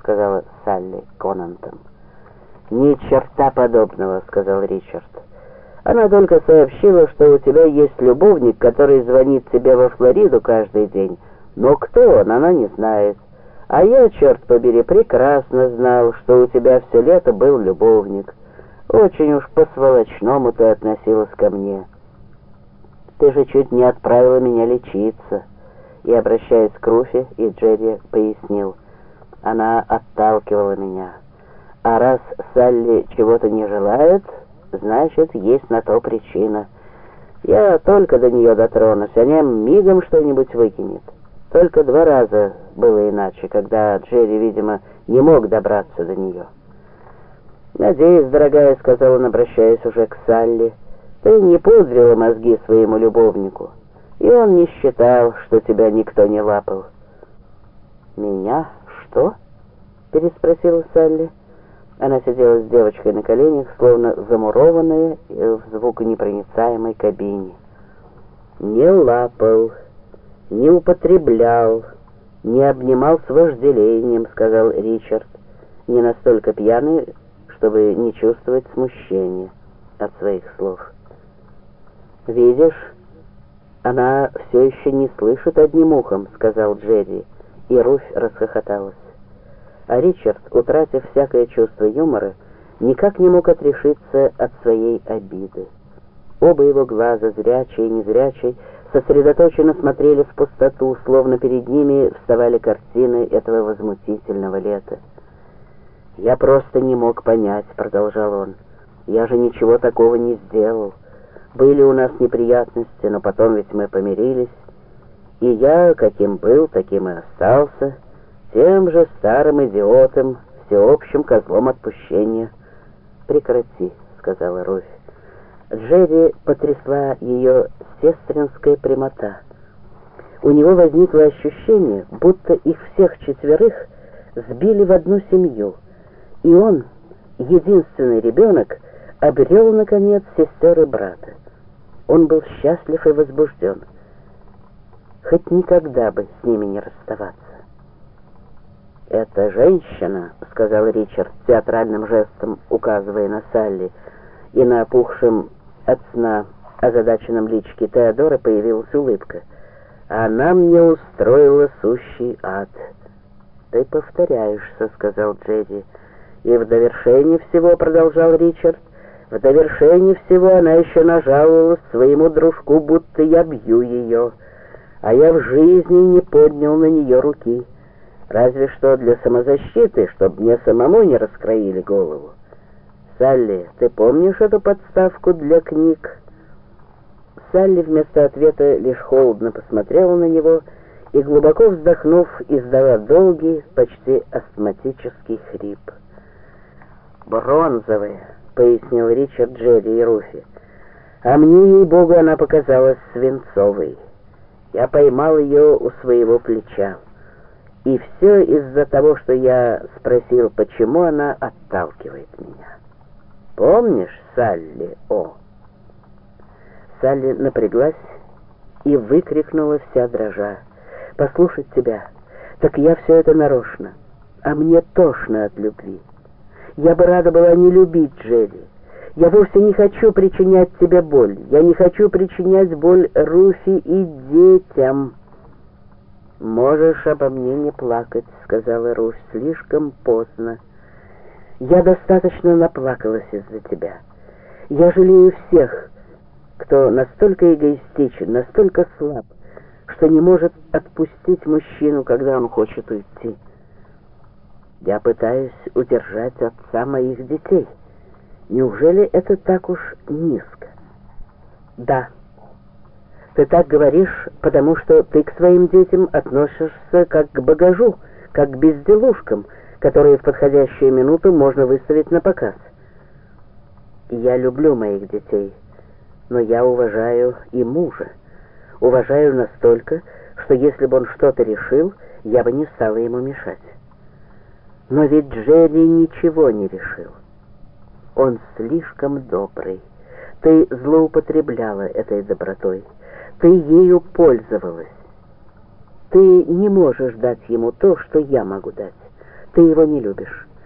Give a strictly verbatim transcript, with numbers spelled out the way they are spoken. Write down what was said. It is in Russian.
сказала Салли Конантон. «Ни черта подобного», — сказал Ричард. «Она только сообщила, что у тебя есть любовник, который звонит тебе во Флориду каждый день, но кто он, она не знает. А я, черт побери, прекрасно знал, что у тебя все лето был любовник. Очень уж по-сволочному ты относилась ко мне. Ты же чуть не отправила меня лечиться». И, обращаясь к Руфи, и Джерри пояснил: «Она отталкивала меня. А раз Салли чего-то не желает, значит, есть на то причина. Я только до нее дотронусь, она мигом что-нибудь выкинет. Только два раза было иначе, когда Джерри, видимо, не мог добраться до нее». «Надеюсь, дорогая, — сказал он, обращаясь уже к Салли, — ты не пудрила мозги своему любовнику, и он не считал, что тебя никто не лапал». «Меня? Что?» — переспросила Салли. Она сидела с девочкой на коленях, словно замурованная в звуконепроницаемой кабине. «Не лапал, не употреблял, не обнимал с вожделением», — сказал Ричард, не настолько пьяный, чтобы не чувствовать смущения от своих слов. «Видишь, она все еще не слышит одним ухом», — сказал Джерри, и Руфь расхохоталась. А Ричард, утратив всякое чувство юмора, никак не мог отрешиться от своей обиды. Оба его глаза, зрячий и незрячий, сосредоточенно смотрели в пустоту, словно перед ними вставали картины этого возмутительного лета. «Я просто не мог понять», — продолжал он. «Я же ничего такого не сделал. Были у нас неприятности, но потом ведь мы помирились. И я, каким был, таким и остался, тем же старым идиотом, всеобщим козлом отпущения». «Прекрати», — сказала Руфь. Джерри потрясла ее сестринская прямота. У него возникло ощущение, будто их всех четверых сбили в одну семью, и он, единственный ребенок, обрел, наконец, сестер и брата. Он был счастлив и возбужден. Хоть никогда бы с ними не расставаться. «Эта женщина, — сказал Ричард театральным жестом, указывая на Салли, и на опухшем от сна озадаченном личике Теодора появилась улыбка, — она мне устроила сущий ад». «Ты повторяешься, — сказал Джерри. «И в довершение всего, — продолжал Ричард, — в довершение всего она еще нажаловалась своему дружку, будто я бью ее, а я в жизни не поднял на нее руки, разве что для самозащиты, чтобы мне самому не раскроили голову. Салли, ты помнишь эту подставку для книг?» Салли вместо ответа лишь холодно посмотрела на него и, глубоко вздохнув, издала долгий, почти астматический хрип. «Бронзовая», — пояснил Ричард Джерри и Руфи. «А мне, ей-богу, она показалась свинцовой. Я поймал ее у своего плеча. И все из-за того, что я спросил, почему она отталкивает меня. Помнишь, Салли, о?» Салли напряглась и выкрикнула вся дрожа: «Послушать тебя, так я все это нарочно, а мне тошно от любви. Я бы рада была не любить Джерри. Я вовсе не хочу причинять тебе боль. Я не хочу причинять боль Руфи и детям». «Можешь обо мне не плакать, — сказала Руфь, — слишком поздно. Я достаточно наплакалась из-за тебя. Я жалею всех, кто настолько эгоистичен, настолько слаб, что не может отпустить мужчину, когда он хочет уйти. Я пытаюсь удержать отца моих детей. Неужели это так уж низко?» «Да. Ты так говоришь, потому что ты к своим детям относишься как к багажу, как к безделушкам, которые в подходящую минуту можно выставить на показ. Я люблю моих детей, но я уважаю и мужа. Уважаю настолько, что если бы он что-то решил, я бы не стала ему мешать. Но ведь Джерри ничего не решил. Он слишком добрый. Ты злоупотребляла этой добротой. Ты ею пользовалась. Ты не можешь дать ему то, что я могу дать. Ты его не любишь.